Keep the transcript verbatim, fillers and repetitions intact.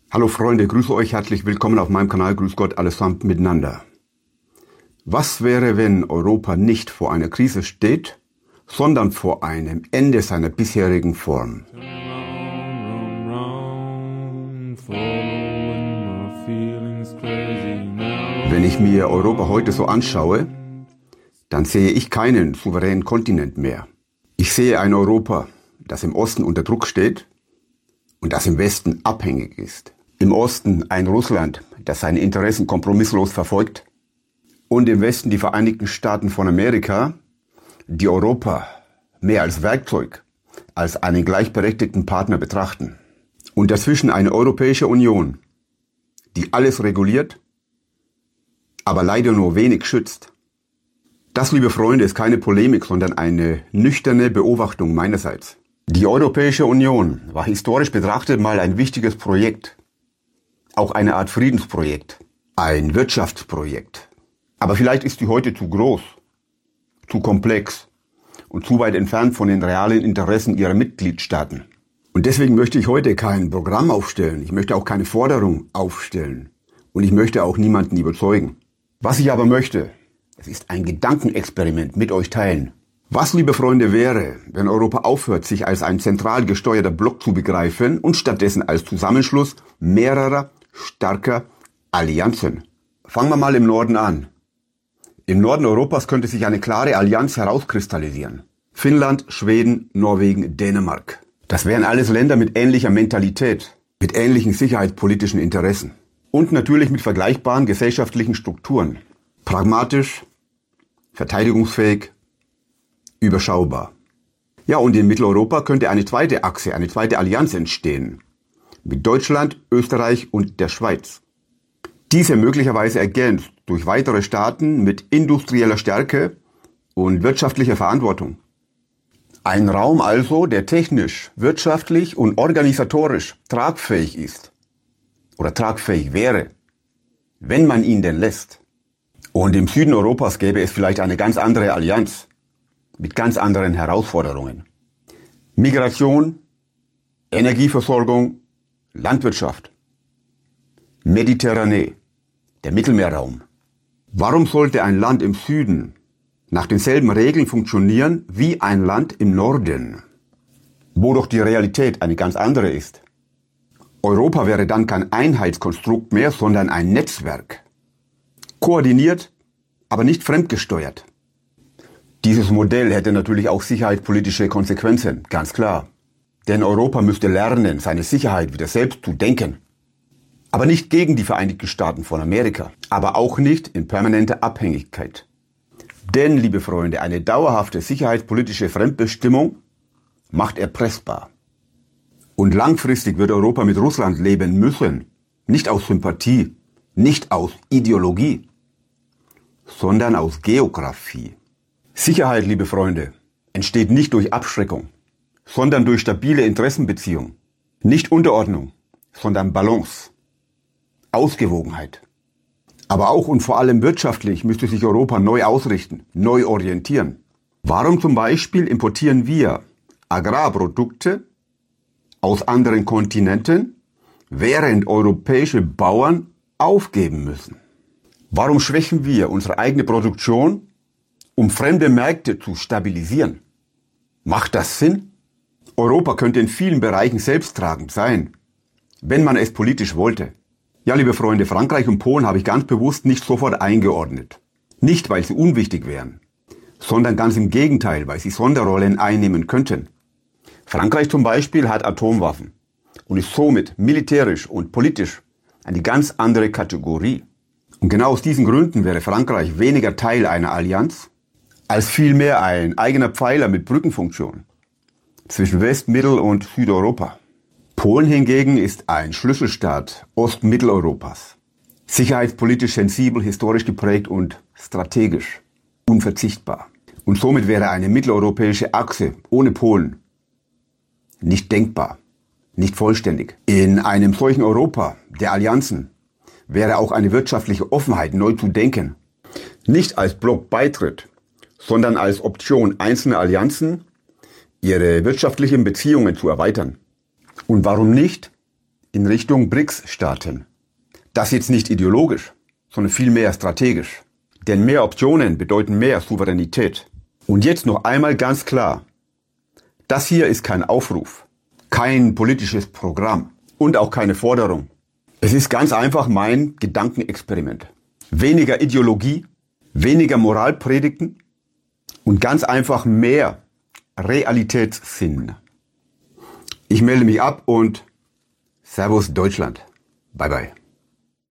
Hallo Freunde, grüße euch herzlich willkommen auf meinem Kanal. Grüß Gott, allesamt miteinander. Was wäre, wenn Europa nicht vor einer Krise steht, sondern vor einem Ende seiner bisherigen Form? Wenn ich mir Europa heute so anschaue, dann sehe ich keinen souveränen Kontinent mehr. Ich sehe ein Europa, das im Osten unter Druck steht und das im Westen abhängig ist. Im Osten ein Russland, das seine Interessen kompromisslos verfolgt, und im Westen die Vereinigten Staaten von Amerika, die Europa mehr als Werkzeug, als einen gleichberechtigten Partner betrachten. Und dazwischen eine Europäische Union, die alles reguliert, aber leider nur wenig schützt. Das, liebe Freunde, ist keine Polemik, sondern eine nüchterne Beobachtung meinerseits. Die Europäische Union war historisch betrachtet mal ein wichtiges Projekt. Auch eine Art Friedensprojekt, ein Wirtschaftsprojekt. Aber vielleicht ist sie heute zu groß, zu komplex und zu weit entfernt von den realen Interessen ihrer Mitgliedstaaten. Und deswegen möchte ich heute kein Programm aufstellen, ich möchte auch keine Forderung aufstellen und ich möchte auch niemanden überzeugen. Was ich aber möchte, es ist ein Gedankenexperiment mit euch teilen. Was, liebe Freunde, wäre, wenn Europa aufhört, sich als ein zentral gesteuerter Block zu begreifen und stattdessen als Zusammenschluss mehrerer starker Allianzen? Fangen wir mal im Norden an. Im Norden Europas könnte sich eine klare Allianz herauskristallisieren. Finnland, Schweden, Norwegen, Dänemark. Das wären alles Länder mit ähnlicher Mentalität, mit ähnlichen sicherheitspolitischen Interessen und natürlich mit vergleichbaren gesellschaftlichen Strukturen. Pragmatisch, verteidigungsfähig, überschaubar. Ja, und in Mitteleuropa könnte eine zweite Achse, eine zweite Allianz entstehen. Mit Deutschland, Österreich und der Schweiz. Diese möglicherweise ergänzt durch weitere Staaten mit industrieller Stärke und wirtschaftlicher Verantwortung. Ein Raum also, der technisch, wirtschaftlich und organisatorisch tragfähig ist. Oder tragfähig wäre, wenn man ihn denn lässt. Und im Süden Europas gäbe es vielleicht eine ganz andere Allianz mit ganz anderen Herausforderungen. Migration, Energieversorgung, Landwirtschaft, Mediterranee, der Mittelmeerraum. Warum sollte ein Land im Süden nach denselben Regeln funktionieren wie ein Land im Norden, wo doch die Realität eine ganz andere ist? Europa wäre dann kein Einheitskonstrukt mehr, sondern ein Netzwerk. Koordiniert, aber nicht fremdgesteuert. Dieses Modell hätte natürlich auch sicherheitspolitische Konsequenzen, ganz klar. Denn Europa müsste lernen, seine Sicherheit wieder selbst zu denken. Aber nicht gegen die Vereinigten Staaten von Amerika, aber auch nicht in permanenter Abhängigkeit. Denn, liebe Freunde, eine dauerhafte sicherheitspolitische Fremdbestimmung macht erpressbar. Und langfristig wird Europa mit Russland leben müssen, nicht aus Sympathie, nicht aus Ideologie, sondern aus Geografie. Sicherheit, liebe Freunde, entsteht nicht durch Abschreckung, sondern durch stabile Interessenbeziehungen. Nicht Unterordnung, sondern Balance, Ausgewogenheit. Aber auch und vor allem wirtschaftlich müsste sich Europa neu ausrichten, neu orientieren. Warum zum Beispiel importieren wir Agrarprodukte aus anderen Kontinenten, während europäische Bauern aufgeben müssen? Warum schwächen wir unsere eigene Produktion, um fremde Märkte zu stabilisieren? Macht das Sinn? Europa könnte in vielen Bereichen selbsttragend sein, wenn man es politisch wollte. Ja, liebe Freunde, Frankreich und Polen habe ich ganz bewusst nicht sofort eingeordnet. Nicht, weil sie unwichtig wären, sondern ganz im Gegenteil, weil sie Sonderrollen einnehmen könnten. Frankreich zum Beispiel hat Atomwaffen und ist somit militärisch und politisch eine ganz andere Kategorie. Und genau aus diesen Gründen wäre Frankreich weniger Teil einer Allianz, als vielmehr ein eigener Pfeiler mit Brückenfunktion zwischen West-, Mittel- und Südeuropa. Polen hingegen ist ein Schlüsselstaat Ost-Mitteleuropas. Sicherheitspolitisch sensibel, historisch geprägt und strategisch unverzichtbar. Und somit wäre eine mitteleuropäische Achse ohne Polen nicht denkbar, nicht vollständig. In einem solchen Europa der Allianzen wäre auch eine wirtschaftliche Offenheit neu zu denken. Nicht als Blockbeitritt, sondern als Option einzelner Allianzen, ihre wirtschaftlichen Beziehungen zu erweitern. Und warum nicht in Richtung B R I C S-Staaten. Das jetzt nicht ideologisch, sondern vielmehr strategisch. Denn mehr Optionen bedeuten mehr Souveränität. Und jetzt noch einmal ganz klar. Das hier ist kein Aufruf, kein politisches Programm und auch keine Forderung. Es ist ganz einfach mein Gedankenexperiment. Weniger Ideologie, weniger Moralpredigten und ganz einfach mehr Realitätssinn. Ich melde mich ab und Servus Deutschland. Bye bye.